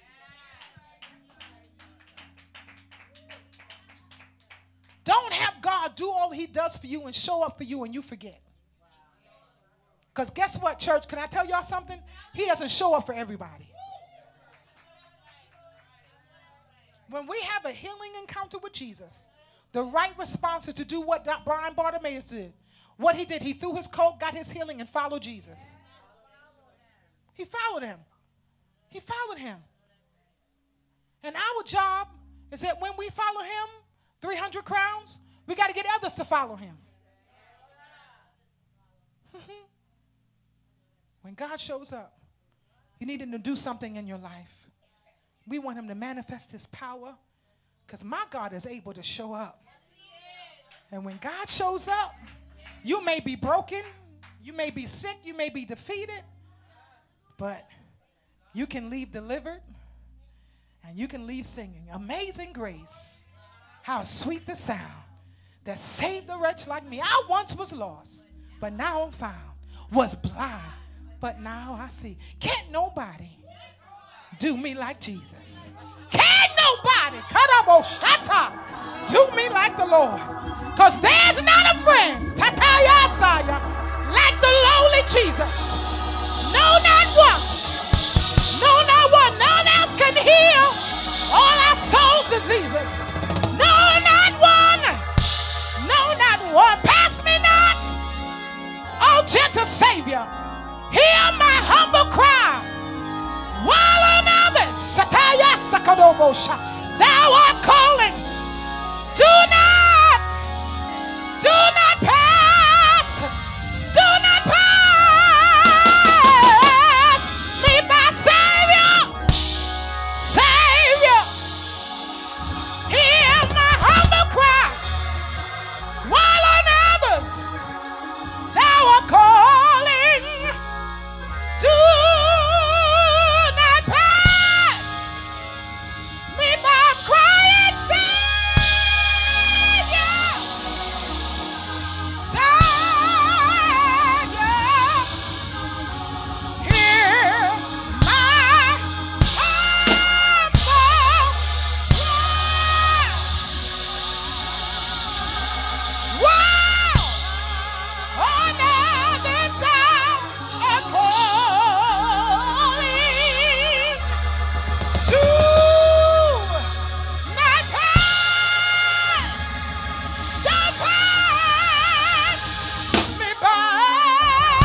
Don't have God do all he does for you and show up for you and you forget. Because guess what, church? Can I tell y'all something? He doesn't show up for everybody. When we have a healing encounter with Jesus, the right response is to do what Brian Bartimaeus did. What he did, he threw his coat, got his healing, and followed Jesus. He followed him. He followed him. And our job is that when we follow him, three hundred crowns, we got to get others to follow him. When God shows up, you need him to do something in your life. We want him to manifest his power because my God is able to show up. And when God shows up, you may be broken, you may be sick, you may be defeated, but you can leave delivered and you can leave singing. Amazing grace, how sweet the sound that saved a wretch like me. I once was lost, but now I'm found. Was blind, but now I see. Can't nobody do me like Jesus. Can't nobody do me like the Lord. Because there's not a friend like the lowly Jesus. No, not one. No, not one. None else can heal all our soul's diseases. No, not one. No, not one. Pass me not, oh gentle Savior. Hear my humble cry. While on others, thou art calling. Do not, do not pass, do not pass me by, Savior, Savior. Hear my humble cry. While on others, thou art calling. Do not pass me by, crying, Savior, Savior. Hear my humble cry. Wow! On others thou art calling. Do not pass, don't pass me by.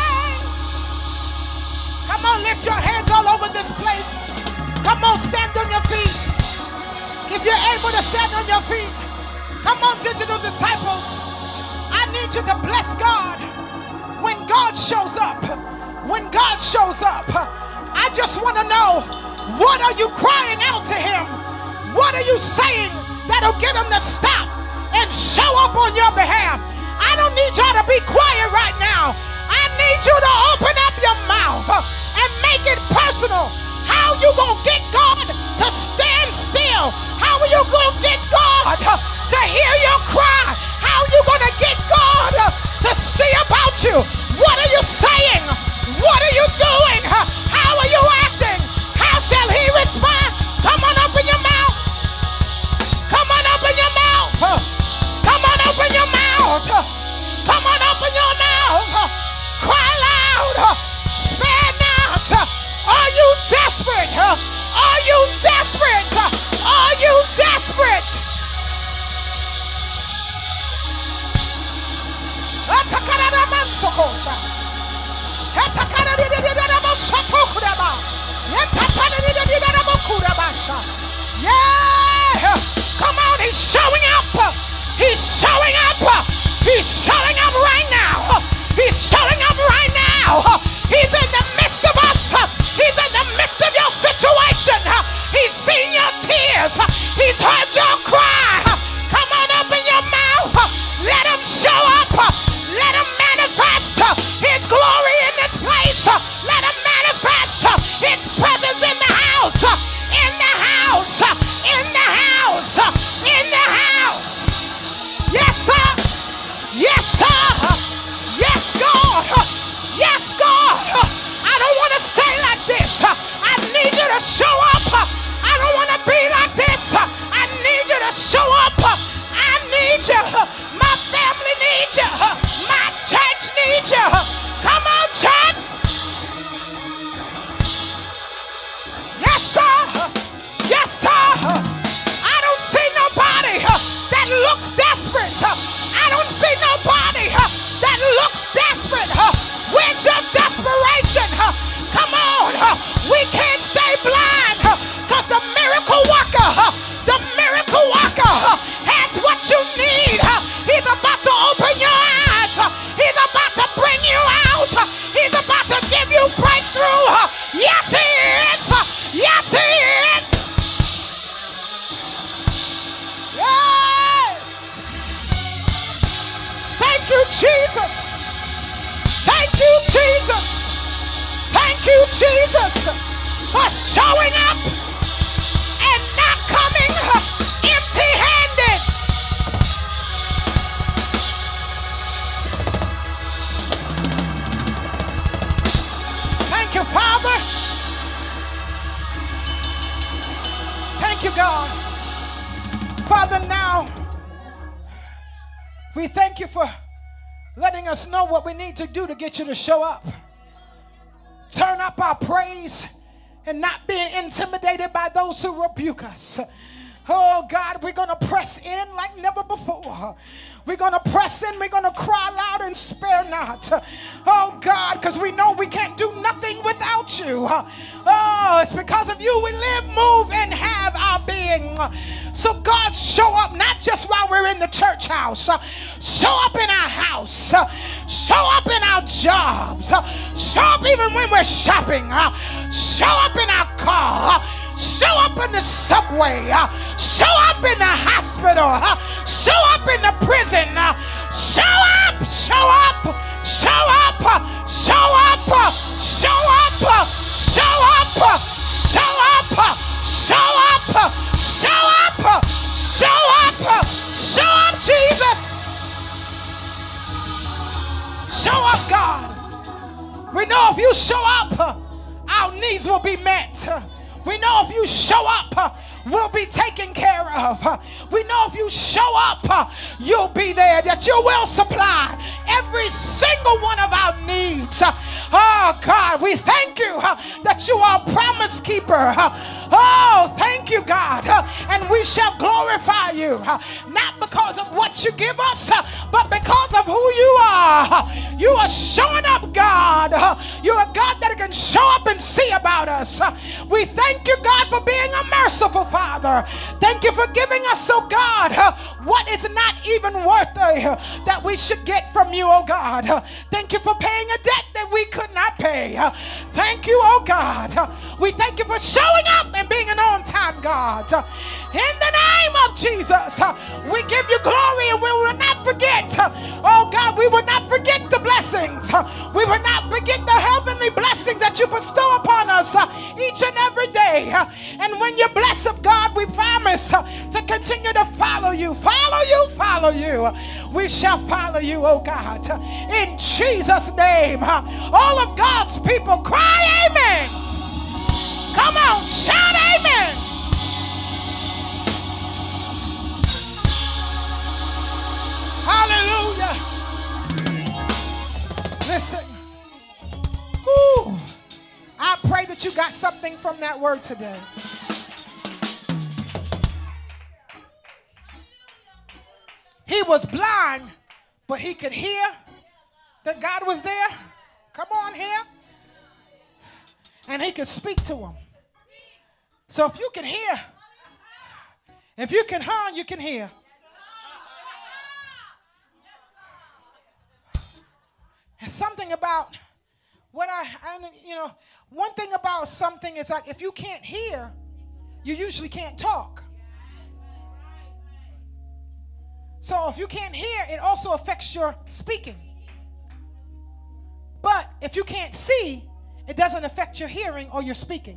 Come on, lift your hands all over this place. Come on, stand on your feet. If you're able to stand on your feet, come on, digital disciples. I need you to bless God. When God shows up, when God shows up, I just want to know, what are you crying out to him? What are you saying that'll get him to stop and show up on your behalf? I don't need y'all to be quiet right now. I need you to open up your mouth and make it personal. How you gonna get God to stand still? How are you gonna get God to hear your cry? How are you gonna get God to see about you? What are you saying? What are you doing? How are you acting? How shall he respond? Come on, open your mouth. Come on, open your mouth. Come on, open your mouth. Come on, open your mouth. Cry loud. Spare not. Are you desperate? Are you desperate? Are you desperate? Yeah! Come on, he's showing up. He's showing up. He's showing up right now. He's showing up right now. He's in the midst of us. He's in the midst of your situation. He's seen your tears. He's heard your cry. Come on, open your mouth. Let him show up. Let him manifest. Where's your desperation? Come on. We can't stay blind because the miracle worker, the miracle worker has what you need. He's about to open your eyes. He's about to bring you out. He's about to give you breakthrough. Yes, he is. Yes, he is. Yes. Thank you, Jesus. Thank you, Jesus. Thank you, Jesus, for showing up and not coming empty-handed. Thank you, Father. Thank you, God. Father, now we thank you for letting us know what we need to do to get you to show up. Turn up our praise and not being intimidated by those who rebuke us. Oh God, we're going to press in like never before. We're going to press in. We're going to cry loud and spare not. Oh God, because we know we can't do nothing without you. Oh, it's because of you we live, move, and have our being. So God, show up not just while we're in the church house. Show up in our house. Show up in our jobs. Show up even when we're shopping. Show up in our car. Show up in the subway. Show up in the hospital. Show up in the prison. Show up, show up, show up, show up, show up, show up, show up, show up, show up, show up, show up, Jesus. Show up, God. We know if you show up, our needs will be met. We know if you show up, we'll be taken care of. We know if you show up, you'll be there, that you will supply every single one of our needs. Oh, God, we thank you that you are a promise keeper. Oh, thank you, God. And we shall glorify you, not because of what you give us, but because of who you are. You are showing up, God. You're a God that can show up and see about us. We thank you, God, for being a merciful Father. Thank you for giving us, oh God, what is not even worth that we should get from you, oh God. Thank you for paying a debt that we could not pay. Thank you, oh God. We thank you for showing up and being an on-time God. In the name of Jesus, we give you glory, and we will not forget, oh God, we will not forget the blessings. We will not forget the heavenly blessings that you bestow upon us each and every day. And when you bless us, God, we promise to continue to follow you, follow you, follow you. We shall follow you, oh God. In Jesus' name, all of God's people cry amen. Come on, shout amen. Hallelujah. Listen. Ooh, I pray that you got something from that word today. He was blind, but he could hear that God was there. Come on here. And he could speak to him. So if you can hear, if you can hear, you can hear. There's something about what I, I, you know, one thing about something is like if you can't hear, you usually can't talk. So if you can't hear, it also affects your speaking. But if you can't see, it doesn't affect your hearing or your speaking.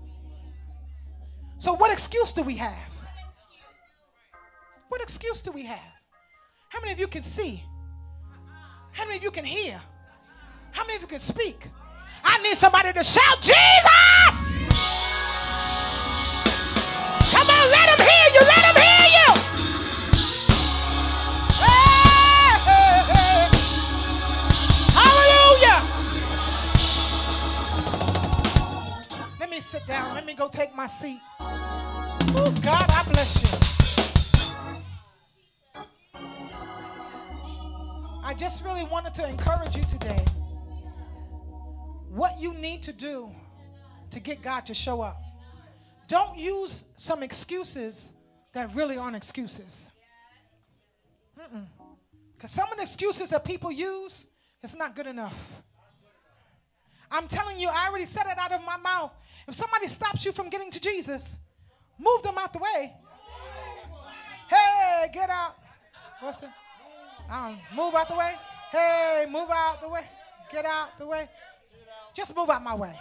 So what excuse do we have? What excuse do we have? How many of you can see? How many of you can hear? How many of you can speak? I need somebody to shout, Jesus! Come on, let him hear you, let him hear you! Hey, hey, hey. Hallelujah! Let me sit down, let me go take my seat. Oh, God, I bless you. I just really wanted to encourage you today what you need to do to get God to show up. Don't use some excuses that really aren't excuses. Because some of the excuses that people use, it's not good enough. I'm telling you, I already said it out of my mouth. If somebody stops you from getting to Jesus, move them out the way. Hey, get out. What's it? Um, move out the way. Hey, move out the way. Get out the way. Just move out my way.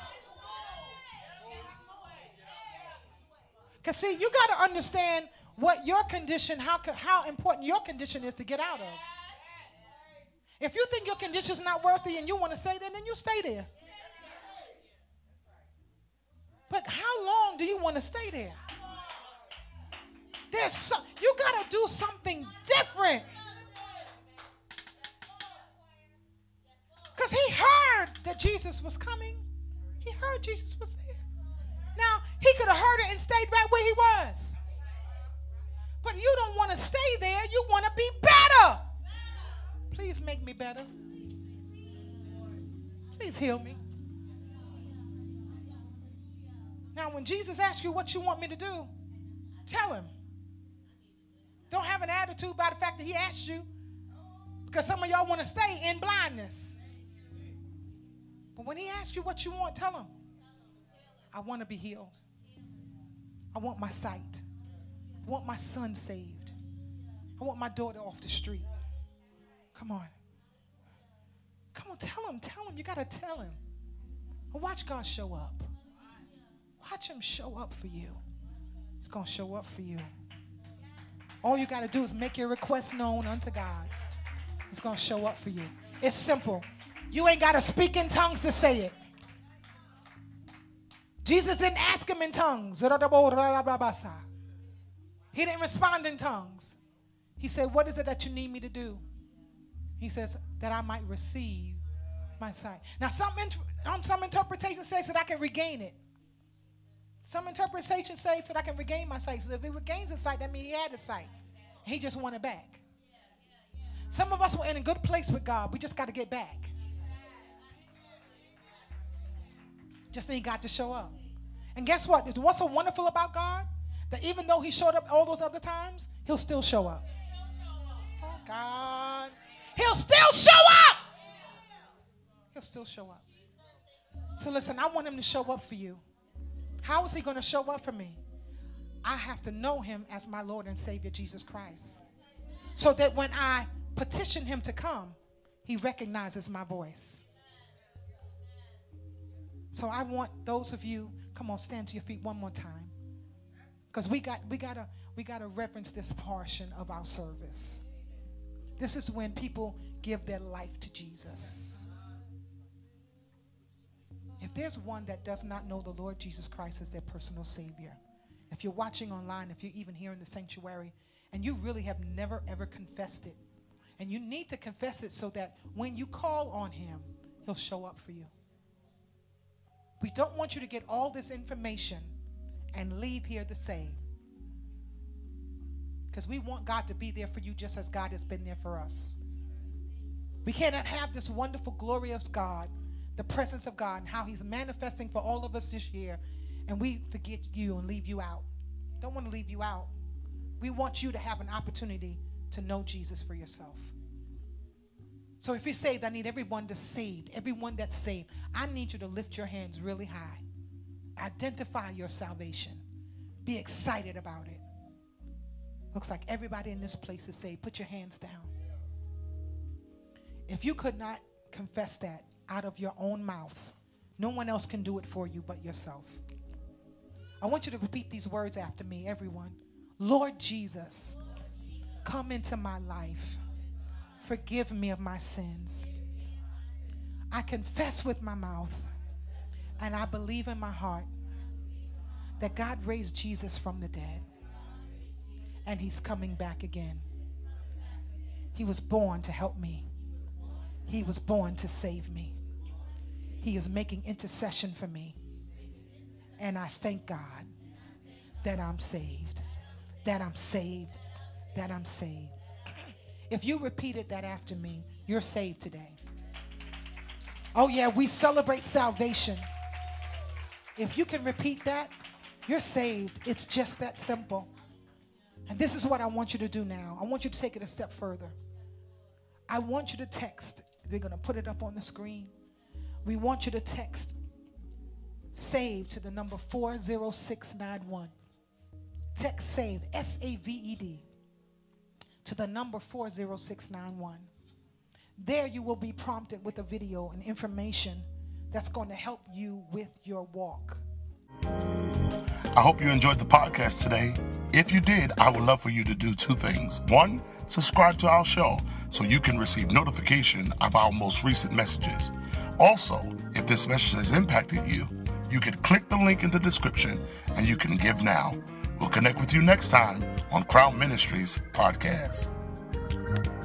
Because see, you got to understand what your condition, how, how important your condition is to get out of. If you think your condition is not worthy and you want to stay there, then you stay there. But how long do you want to stay there? There's some, you got to do something different. Because he heard that Jesus was coming. He heard Jesus was there. Now, he could have heard it and stayed right where he was. But you don't want to stay there. You want to be better. Please make me better. Please heal me. Now, when Jesus asks you what you want me to do, tell him. Don't have an attitude by the fact that he asked you, because some of y'all want to stay in blindness. But when he asks you what you want, tell him, I want to be healed. I want my sight. I want my son saved. I want my daughter off the street. Come on. Come on, tell him, tell him. You got to tell him. Watch God show up. Watch him show up for you. He's going to show up for you. All you got to do is make your request known unto God. He's going to show up for you. It's simple. You ain't got to speak in tongues to say it. Jesus didn't ask him in tongues. He didn't respond in tongues. He said, what is it that you need me to do? He says, that I might receive my sight. Now, some, um, some interpretations say so that I can regain it. Some interpretations say so that I can regain my sight. So if he regains his sight, that means he had his sight. He just wanted back. Some of us were in a good place with God. We just got to get back. Just need God to show up. And guess what? What's so wonderful about God? That even though he showed up all those other times, he'll still show up. Oh, God. He'll still show up. He'll still show up. So listen, I want him to show up for you. How is he going to show up for me? I have to know him as my Lord and Savior, Jesus Christ. So that when I petition him to come, he recognizes my voice. So I want those of you, come on, stand to your feet one more time. Because we got we gotta we gotta reference this portion of our service. This is when people give their life to Jesus. If there's one that does not know the Lord Jesus Christ as their personal Savior, if you're watching online, if you're even here in the sanctuary, and you really have never ever confessed it, and you need to confess it so that when you call on him, he'll show up for you. We don't want you to get all this information and leave here the same. Because we want God to be there for you just as God has been there for us. We cannot have this wonderful, glorious God, the presence of God, and how he's manifesting for all of us this year, and we forget you and leave you out. Don't want to leave you out. We want you to have an opportunity to know Jesus for yourself. So if you're saved, I need everyone to saved, everyone that's saved. I need you to lift your hands really high. Identify your salvation. Be excited about it. Looks like everybody in this place is saved. Put your hands down. If you could not confess that out of your own mouth, no one else can do it for you but yourself. I want you to repeat these words after me, everyone. Lord Jesus, come into my life. Forgive me of my sins. I confess with my mouth and I believe in my heart that God raised Jesus from the dead and he's coming back again. He was born to help me. He was born to save me. He is making intercession for me. And I thank God that I'm saved, that I'm saved, that I'm saved. If you repeated that after me, you're saved today. Oh, yeah, we celebrate salvation. If you can repeat that, you're saved. It's just that simple. And this is what I want you to do now. I want you to take it a step further. I want you to text. We're going to put it up on the screen. We want you to text SAVE to the number four zero six nine one. Text SAVE, S A V E D, to the number four zero six nine one. There you will be prompted with a video and information that's going to help you with your walk. I hope you enjoyed the podcast today. If you did, I would love for you to do two things. One, subscribe to our show so you can receive notification of our most recent messages. Also, if this message has impacted you, you can click the link in the description and you can give now. We'll connect with you next time on Crown Ministries Podcast.